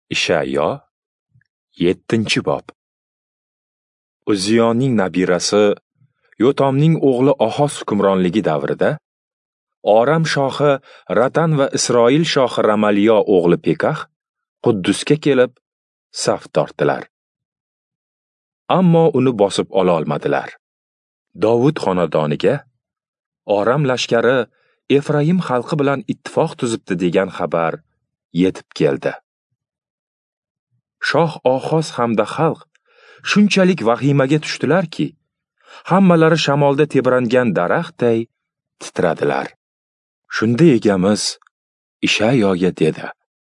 Ishayo 7-bob. Uziyonning nabirasi Yotamning o'g'li Ohoz hukmronligi davrida Oram shohi Ratan va Isroil shohi Ramaliyo o'g'li Pekah Quddusga kelib saf tortdilar. Ammo uni bosib ola olmadilar. Davud xonadoniga Oram lashkari Efraim xalqi bilan ittifoq tuzibdi degan xabar yetib keldi. Shoh Ohoz hamda xalq shunchalik vahimaga tushdilarki, hammalari shamolda tebrangan daraxtday titradilar. Shunda egamiz Ishayoga dedi: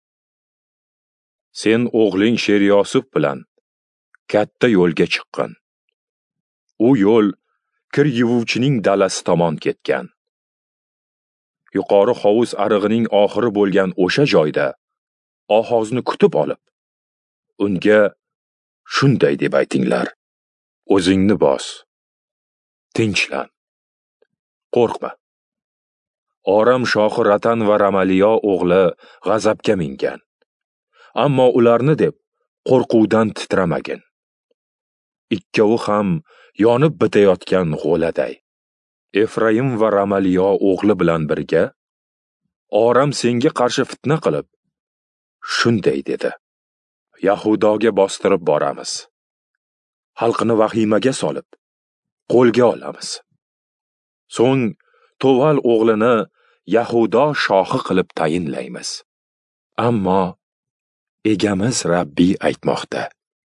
"Sen o'g'ling Sheryosuf bilan katta yo'lga chiqqin. U yo'l kir yuvuvchining dalasi tomon ketgan. Yuqori hovuz arig'ining oxiri bo'lgan o'sha joyda Ohozni kutib olib, unga shunday deb aytinglar: o'zingni bos, tinchlan, qo'rqma. Oram shohi Ratan va Ramaliyo o'g'li g'azabga mingan. Ammo ularni deb qo'rquvdan titramagin. Ikkovi ham yonib bitayotgan g'o'laday. Efraim va Ramaliyo o'g'li bilan birga Oram senga qarshi fitna qilib, shunday dedi: Yahudoga bostirib boramiz. Xalqini vahimaga solib, qo'lga olamiz. So'ng Toval o'g'lini Yahudo shohi qilib tayinlaymiz. Ammo egamiz Rabbiy aytmoqda: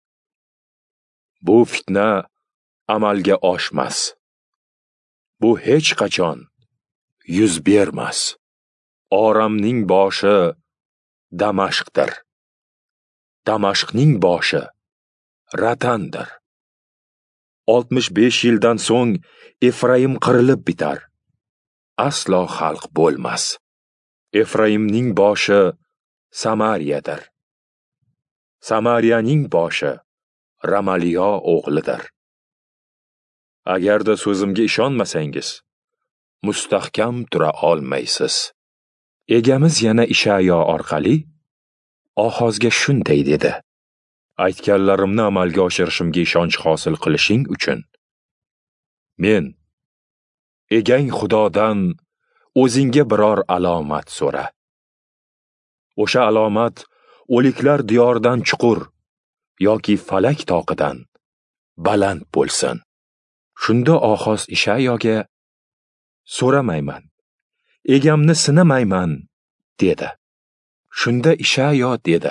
bu fitna amalga oshmas. Bu hech qachon yuz bermas. Oramning boshi Damashqdir. Damashqning boshi Ratandir. 65 yildan so'ng Efraim qirilib bitar. Aslo xalq bo'lmas. Efraimning boshi Samariyadir. Samariyaning boshi Ramaliyo o'g'lidir. Agarda so'zimga ishonmasangiz, mustahkam tura olmaysiz. Egamiz yana Ishayo orqali Ohozga shunday dedi: aytganlarimni amalga oshirishimga ishonch hosil qilishing uchun men egang Xudodan o'zingga biror alomat so'ra. O'sha alomat o'liklar diyoridan chuqur yoki falak toqidan baland bo'lsin. Shunda Ohoz Ishayoga: so'ramayman, egamni sinamayman dedi. Shunda Ishayo dedi: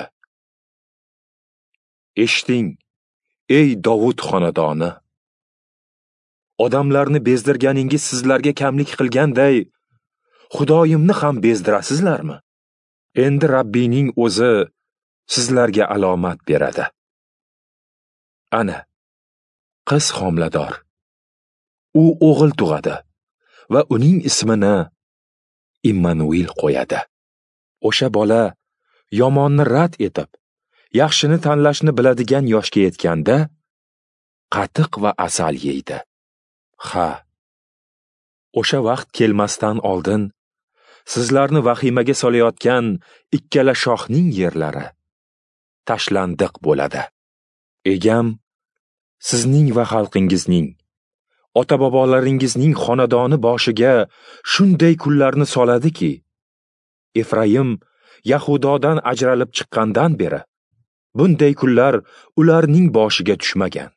eshiting, ey Davud xonadoni. Odamlarni bezdirganingiz sizlarga kamlik qilganday, Xudoyimni ham bezdirasizlarmi? Endi Rabbiyning o'zi sizlarga alomat beradi. Ana, qiz homilador. U o'g'il tug'adi va uning ismini Immanuil qo'yadi. O'sha bola yomonni rad etib, yaxshini tanlashni biladigan yoshga yetganda qatiq va asal yeydi. Ha, o'sha vaqt kelmasdan oldin sizlarni vahimaga solayotgan ikkala shohning yerlari tashlandiq bo'ladi. Egam sizning va xalqingizning, ota-bobolaringizning xonadoni boshiga shunday kunlarni soladiki, Efraim Yahudodan ajralib chiqqandan beri bunday kunlar ularning boshiga tushmagan.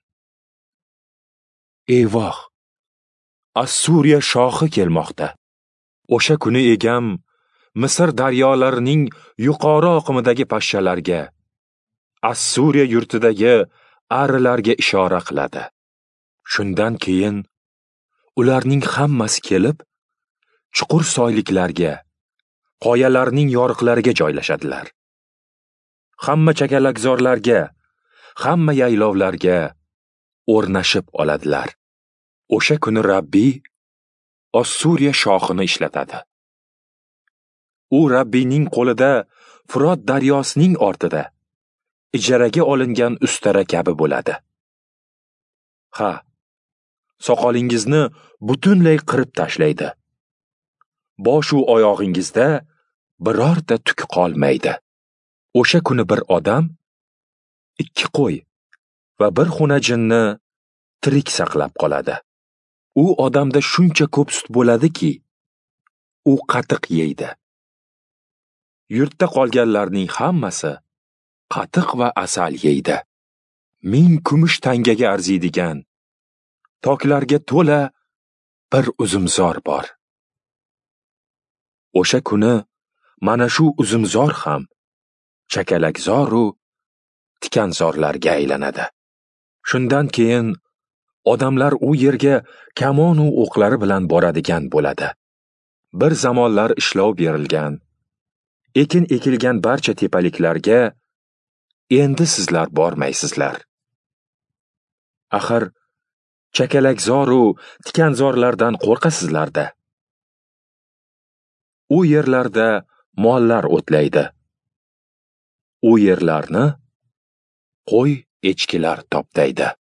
Eyvoh! Assuriya shohi kelmoqda. O'sha kuni egam Misr daryolarining yuqori oqimidagi pashshalarga, Assuriya yurtidagi arilarga ishora qiladi. Shundan keyin ularning hammasi kelib, chuqur soyliklarga, qoyalarning yoriqlariga joylashadilar. Hamma chakalakzorlarga, hamma yaylovlarga o'rnashib oladilar. O'sha kuni Rabbiy Assuriya shohini ishlatadi. U Rabbiyning qo'lida Furot daryosining ortida ijaraga olingan ustara kabi bo'ladi. Ha, soqolingizni butunlay qirib tashlaydi. Bosh u oyog'ingizda birorta tuk qolmaydi. O'sha kuni bir odam 2 qo'y va bir xona jinni tirik saqlab qoladi. U odamda shuncha ko'p sut bo'ladiki, u qatiq yeydi. Yurtda qolganlarning hammasi qatiq va asal yeydi. 1000 kumush tangaga arziydigan toklarga to'la bir uzumzor bor. O'sha kuni mana shu uzumzor ham chakalakzoru tikanzorlarga aylanadi. Shundan keyin odamlar u yerga kamon u o'qlari bilan boradigan bo'ladi. Bir zamonlar ishlov berilgan, ekin ekilgan barcha tepaliklarga endi sizlar bormaysizlar. Axir chakalakzoru tikanzorlardan qo'rqasizlar-da. U yerlarda mollar o'tlaydi. U yerlarni qo'y echkilar toptaydi.